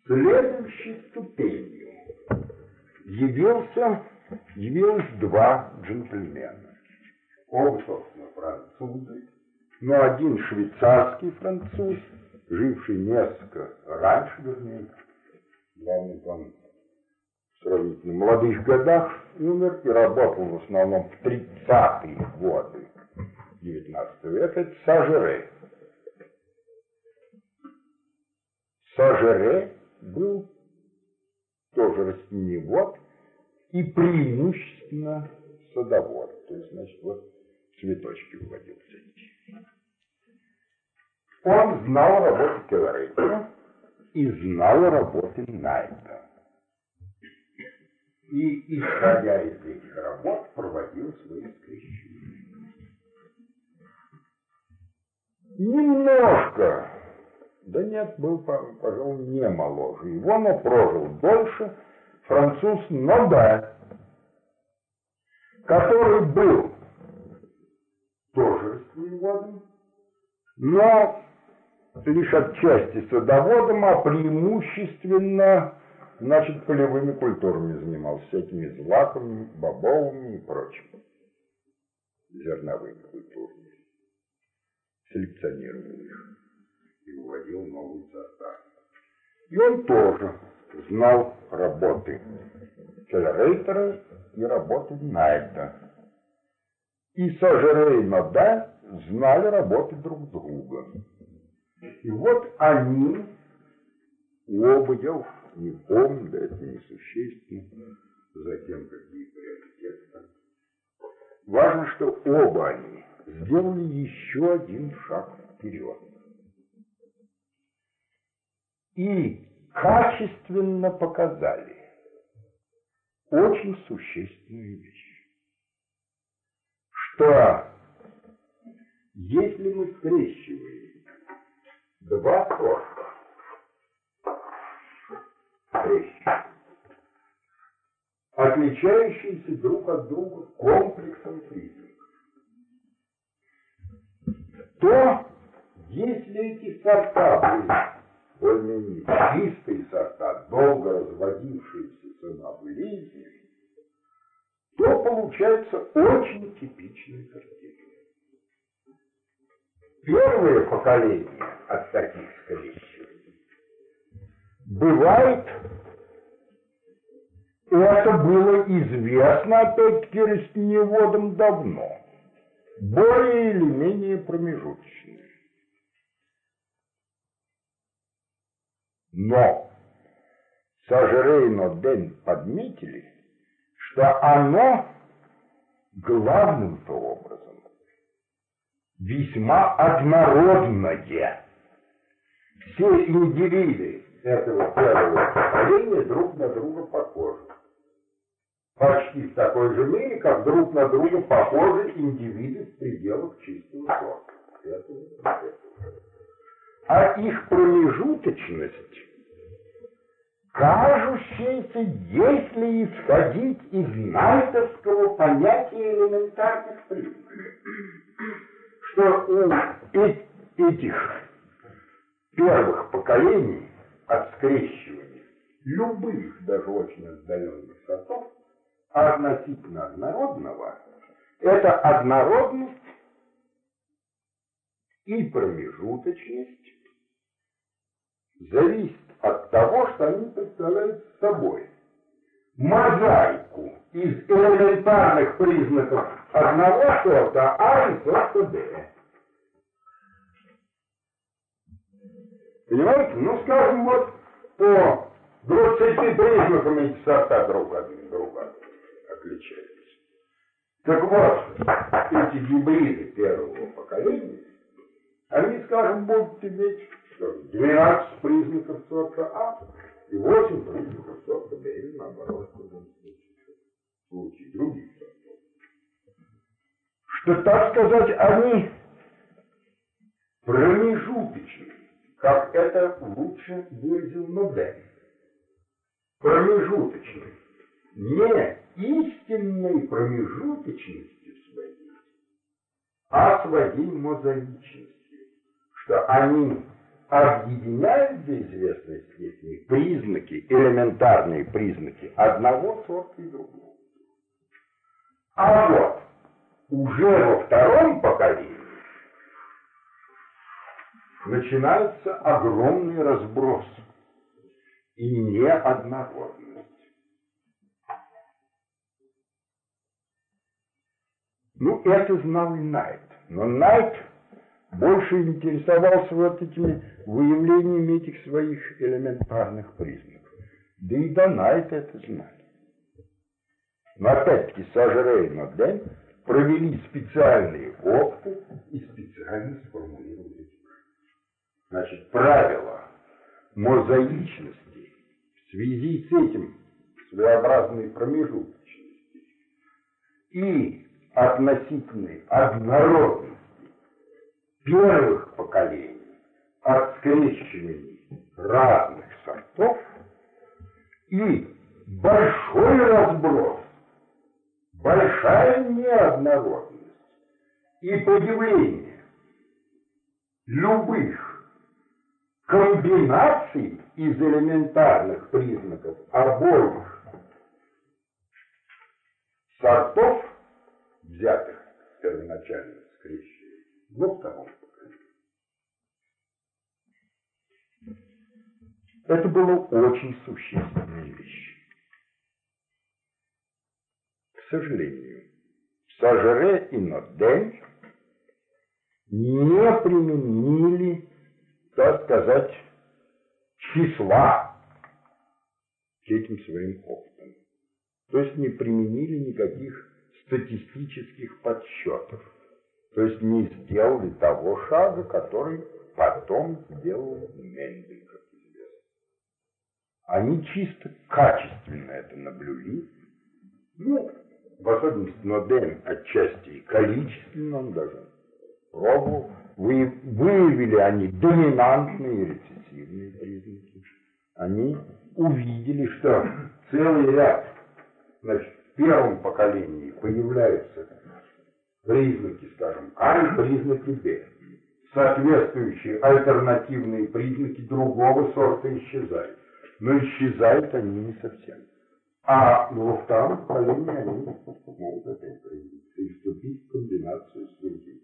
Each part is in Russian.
Следующей ступенью явилось два джентльмена. Оба, собственно, французы, но один швейцарский француз, живший несколько раньше, вернее, главный он в сравнительно молодых годах умер и работал в основном в 30-е годы XIX века, это Сажере. Сажере был тоже растениевод и преимущественно садовод, то есть, значит, вот цветочки выводил всякие. Он знал работу Келлерейтера и знал работы Найта. И, исходя из этих работ, проводил свои скрещивания. Немножко, да нет, был, пожалуй, не моложе его, но прожил дольше, француз Нобе, который был тоже растениеводом, но лишь отчасти садоводом, а преимущественно, значит, полевыми культурами занимался, всякими злаками, бобовыми и прочим, зерновыми культурами. Селекционировал их и выводил новые сорта. И он тоже знал работы Келлерейтера и работы Найта. И Сажере и Нобе знали работы друг друга. И вот они, оба, я не помню, да это несущественно, затем какие приоритеты. Важно, что оба они сделали еще один шаг вперед. И качественно показали очень существенную вещь, что если мы скрещиваем два сорта, отличающиеся друг от друга комплексом признаков, то если эти сорта были более-менее чистые сорта, долго разводившиеся на близе, то получается очень типичная картина. Первое поколение от таких скрещиваний бывает, и это было известно, опять-таки, растениеводам давно, более или менее промежуточное. Но Сажере и Нобе подметили, что оно главным-то образом весьма однородное. Все индивиды этого первого поколения друг на друга похожи. Почти в такой же мере, как друг на друга похожи индивиды в пределах чистого сорта. А их промежуточность, кажущаяся, если исходить из найтовского понятия элементарных признаков, что у этих первых поколений от скрещивания любых, даже очень отдаленных сортов, относительно однородного, это однородность и промежуточность зависит от того, что они представляют собой мозаику из элементарных признаков одного сорта А и сорта Б. Понимаете? Ну, скажем, вот по 20 признакам эти сорта друг от друга отличаются. Так вот, эти гибриды первого поколения, они, скажем, будут иметь 12 признаков сорта А и 8 признаков сорта Б, или наоборот, в случае других сортов. Что, так сказать, они промежуточные, как это лучше выразил Нобе. Промежуточные. Не истинной промежуточностью своей, а своей мозаичностью, что они объединяют до известной степени признаки, элементарные признаки одного сорта и другого. А вот уже во втором поколении начинается огромный разброс и неоднородность. Ну, это знал и Найт. Но Найт больше интересовался вот этими выявлениями этих своих элементарных признаков. Да и до Найта это знали. Но опять-таки Сажере и Ноден провели специальные опыты и специально сформулировали эти правила. Значит, правила мозаичности в связи с этим своеобразной промежуточностью и относительной однородности первых поколений от скрещиваний разных сортов и большой разброс, большая неоднородность и появление любых комбинаций из элементарных признаков обоих сортов, взятых первоначально скрещивания, во втором поколении. Это было очень существенная вещь. К сожалению, Сажере и Ноден не применили, так сказать, числа к этим своим опытам. То есть не применили никаких статистических подсчетов. То есть не сделали того шага, который потом сделал Мендель, как известно. Они чисто качественно это наблюли. Ну, в особенности Ноден отчасти и количественно, он даже пробовал. Выявили они доминантные и рецессивные признаки. Они увидели, что целый ряд, значит, в первом поколении появляются признаки, скажем, А и признаки Б. Соответствующие альтернативные признаки другого сорта исчезают. Но исчезают они не совсем. А во втором поколении они могут опять проявиться и вступить в комбинацию с другими.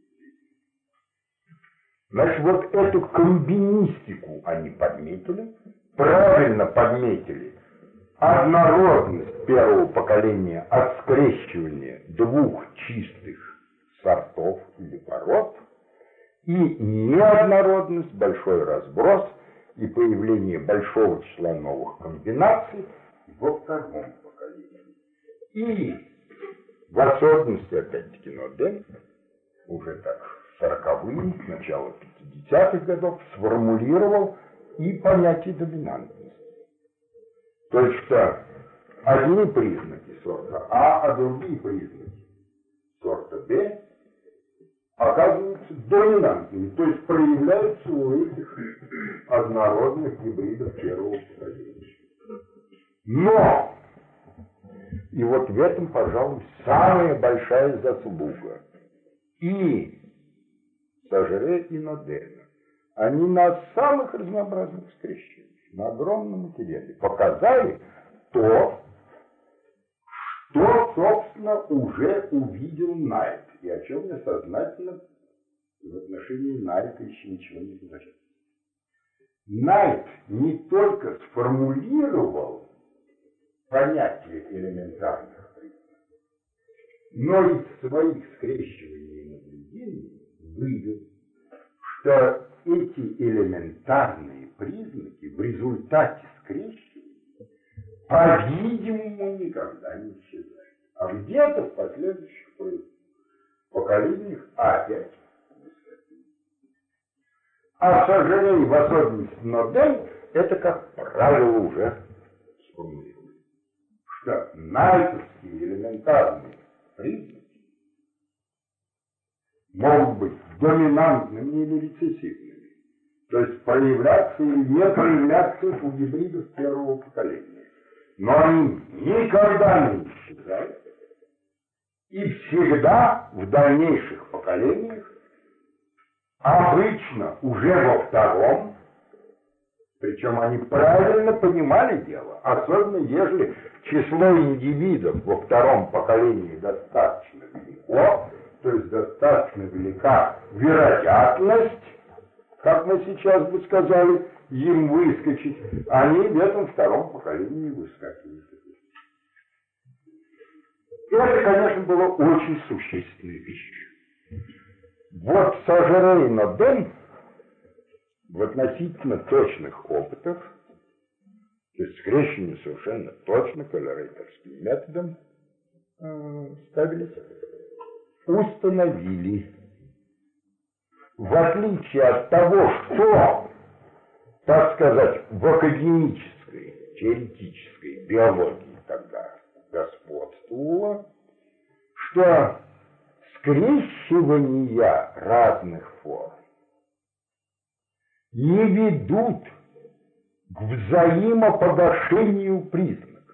Значит, вот эту комбинистику они подметили, правильно подметили однородность первого поколения от скрещивания двух чистых сортов или пород и неоднородность, большой разброс и появление большого числа новых комбинаций во втором поколении. И в особенности, опять-таки, Ноден уже так в 40-е, начало 50-х годов сформулировал и понятие доминантности. То есть, что одни признаки сорта А, а другие признаки сорта Б оказываются доминантными, то есть проявляются у этих однородных гибридов первого поколения. Но, и вот в этом, пожалуй, самая большая заслуга и Сажере, и Нодена. Они на самых разнообразных скрещениях, на огромном материале показали то, что, собственно, уже увидел Найт, и о чем я сознательно в отношении Найта еще ничего не говорил. Найт не только сформулировал понятие элементарных признаков, но из своих скрещиваний и наблюдений вывел, что эти элементарные признаки в результате скрещивания, по-видимому, никогда не исчезают. А где-то в последующих поколениях опять. А Сажере, в особенности Ноден, это, как правило, уже сформулировали, что найтовские элементарные признаки могут быть доминантными или рецессивными, то есть проявляться или не проявляться у гибридов первого поколения. Но они никогда не исчезают, и всегда в дальнейших поколениях, обычно уже во втором, Причем они правильно понимали дело, особенно если число индивидов во втором поколении достаточно велико, то есть достаточно велика вероятность, как мы сейчас бы сказали, им выскочить, они в этом втором поколении выскакивают. Это, конечно, была очень существенная вещь. Вот Сажере и Ноден в относительно точных опытах, то есть скрещивание совершенно точно колорейтерским методом ставились, установили, в отличие от того, что, так сказать, в академической, теоретической биологии тогда господствовало, что скрещивания разных форм не ведут к взаимопогашению признаков,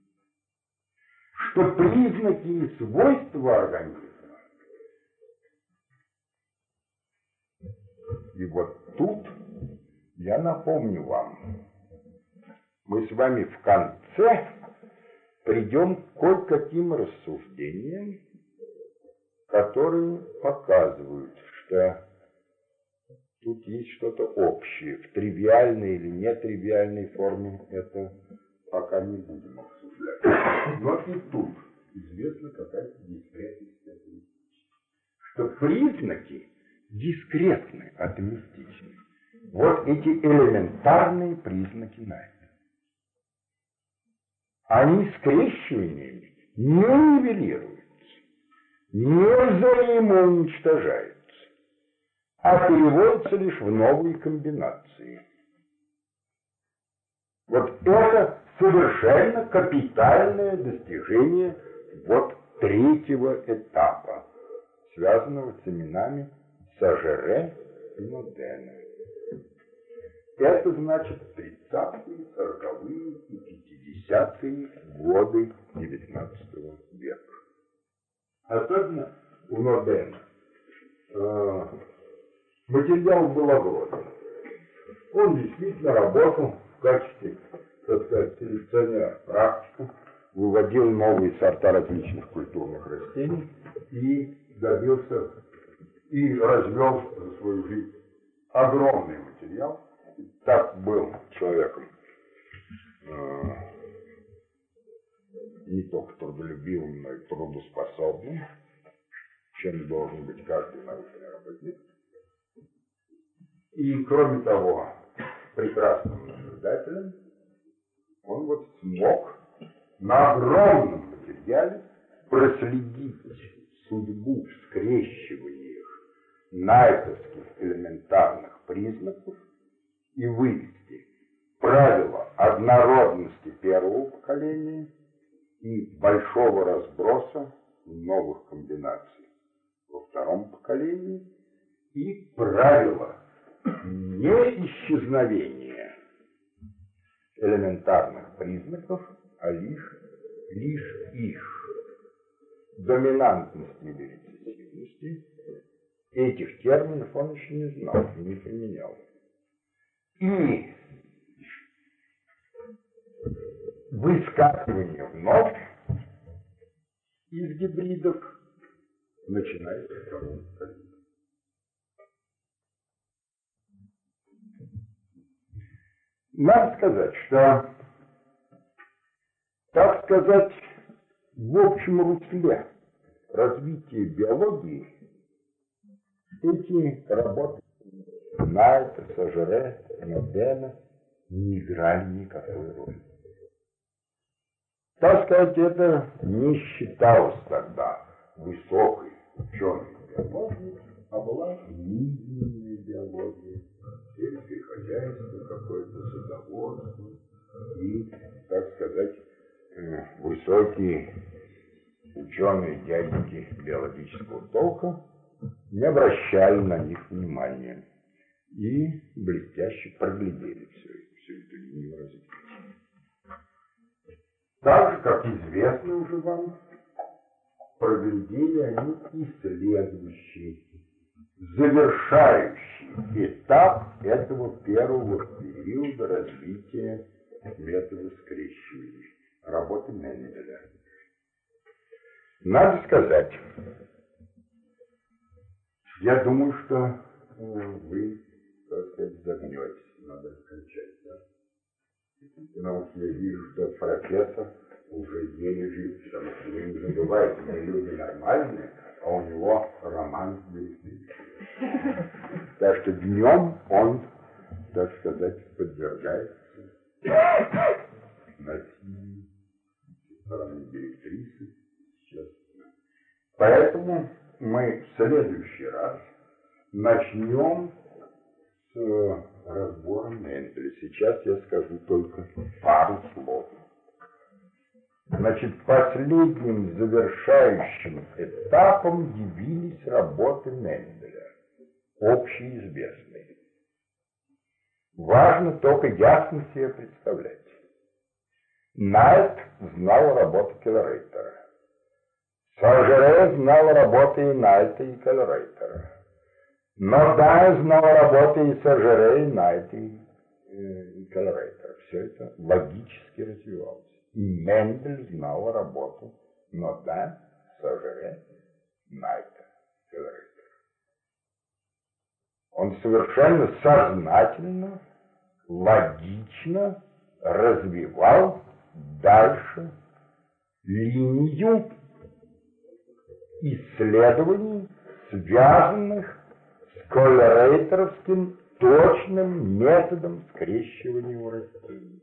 что признаки и свойства организма. И вот тут я напомню вам, мы с вами в конце придем к кое-каким рассуждениям, которые показывают, что тут есть что-то общее. В тривиальной или нетривиальной форме это пока не будем обсуждать. Но и тут известна какая-то дискретность этой вещи. Что признаки дискретны от мистичных. Вот эти элементарные признаки найдены. Они скрещиваниями не нивелируются, не взаимоуничтожаются, а переводятся лишь в новые комбинации. Вот это совершенно капитальное достижение вот третьего этапа, связанного с именами Сажере и Нодена. Это значит 30-е, 40-е и 50-е годы XIX века. Особенно у Нодена материал был огромен. Он действительно работал в качестве, так сказать, селекционера, практика, выводил новые сорта различных культурных растений и добился, и развел за свою жизнь огромный материал. Так был человеком не только трудолюбивым, но и трудоспособным, чем должен быть каждый научный работник. И, кроме того, прекрасным наблюдателем, он вот смог на огромном материале проследить судьбу в скрещиваниях найтовских элементарных признаков и вывести правила однородности первого поколения и большого разброса новых комбинаций во втором поколении и правила не исчезновения элементарных признаков, а лишь их доминантности или рецессивности. Этих терминов он еще не знал и не применял. И выскакивание вновь из гибридов начинается с второго поколения. Надо сказать, что, так сказать, в общем русле развития биологии эти работы Найта, Сажере, Нодена не играли никакой роли. Так сказать, это не считалось тогда высокой ученой биологией, а была низменная биология, сельское хозяйство, какое-то садоводство и, так сказать, высокие ученые дяденьки биологического толка не обращали на них внимания и блестяще проглядели всю эту линию развития. Так же, как известно уже вам, проглядели они и следующий, завершающий этап этого первого периода периода развития метода скрещивания, работы Менделя. Надо сказать, я думаю, что вы, так сказать, загнетесь, надо кончать, да? Потому что я вижу, что профессор уже еле жив, потому что вы не забывайте, мы люди нормальные, а у него роман с Берестовичем. Так что днем он, так сказать, подвергается насилию со стороны директрисы. Сейчас. Поэтому мы в следующий раз начнем с разбором Менделя. Сейчас я скажу только пару слов. Значит, последним завершающим этапом явились работы Менделя, общеизвестные. Важно только ясно себе представлять. Найт знал работу Келлерейтера. Сажере знал работы и Найта, и Келлерейтера. Нордай знал работы и Сажере, и Найта, и Келлерейтера. Все это логически развивалось. И Мендель знал работу Нордай, Сажере, Найта, Келлерейтера. Он совершенно сознательно, логично развивал дальше линию исследований, связанных с коллерейтеровским точным методом скрещивания у растений.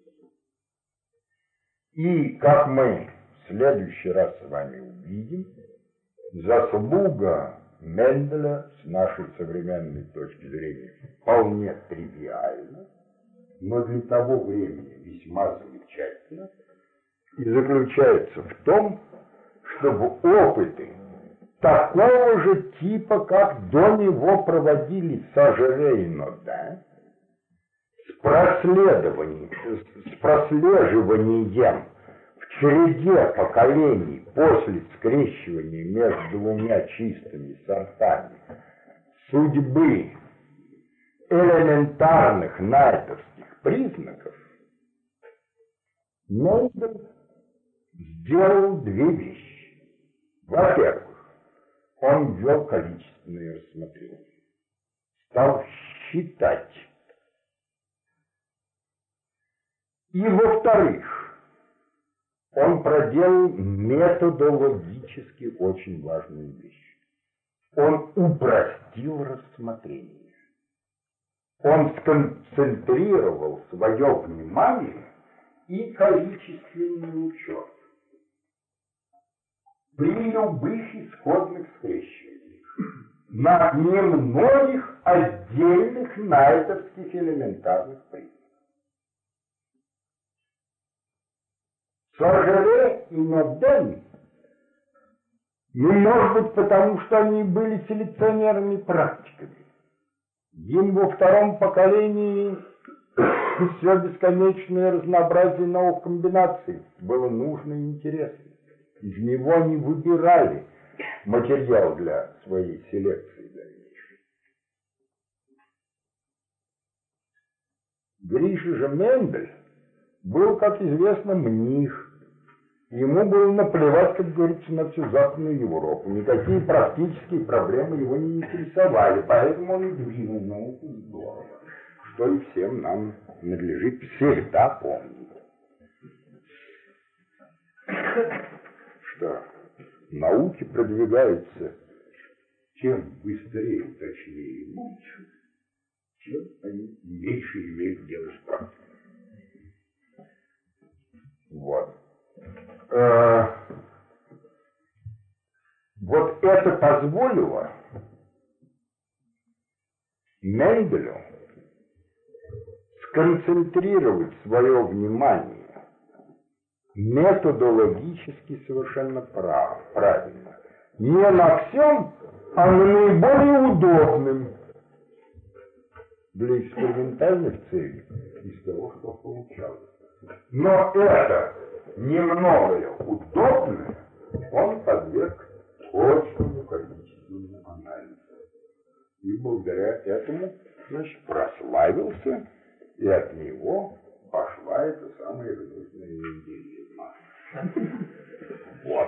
И, как мы в следующий раз с вами увидим, заслуга Менделя с нашей современной точки зрения вполне тривиальна, но для того времени весьма замечательна, и заключается в том, чтобы опыты такого же типа, как до него проводили Сажере и Нордай, с прослеживанием в череде поколений после скрещивания между двумя чистыми сортами судьбы элементарных найтовских признаков, Мендель сделал две вещи. Во-первых, он ввел количественные рассмотрения, стал считать. И во-вторых, он проделал методологически очень важную вещь. Он упростил рассмотрение. Он сконцентрировал свое внимание и количественный учет при любых исходных скрещиваниях на немногих отдельных найтовских элементарных признаках. Сажере и Нордай, может быть, потому что они были селекционерами-практиками. Им во втором поколении все бесконечное разнообразие новых комбинаций было нужно и интересно. Из него они выбирали материал для своей селекции дальнейшей. Гриша же Мендель был, как известно, мних. Ему было наплевать, как говорится, на всю Западную Европу. Никакие практические проблемы его не интересовали, поэтому он и двинул науку здорово, что и всем нам надлежит всегда помнить. Что науки продвигаются чем быстрее, точнее и лучше, чем они меньше имеют дело с практикой. Вот. Вот это позволило Менделю сконцентрировать свое внимание методологически совершенно правильно. Не на всем, а на наиболее удобном для экспериментальных целей из того, что получалось. Но это немногое удобное он подверг точному количественному анализу. И благодаря этому, значит, прославился И от него пошла эта самая гнусная менделизма. Вот.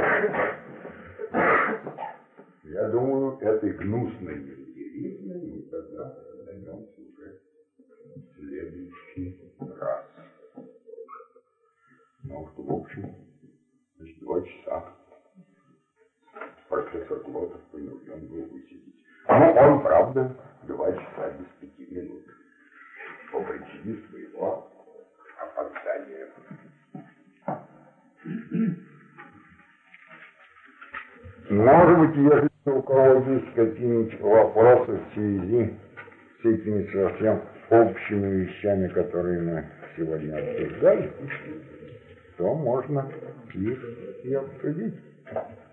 Я думаю, этой гнусной менделизмой мы тогда займемся уже в следующий раз. Ну, что, в общем, 2 часа профессор Глотов принужден был высидеть. Ну, он, правда, 2 часа без 5 минут. По причине своего опоздания. Может быть, если у кого есть какие-нибудь вопросы в связи с этими совсем общими вещами, которые мы сегодня обсуждали, то можно их и обсудить.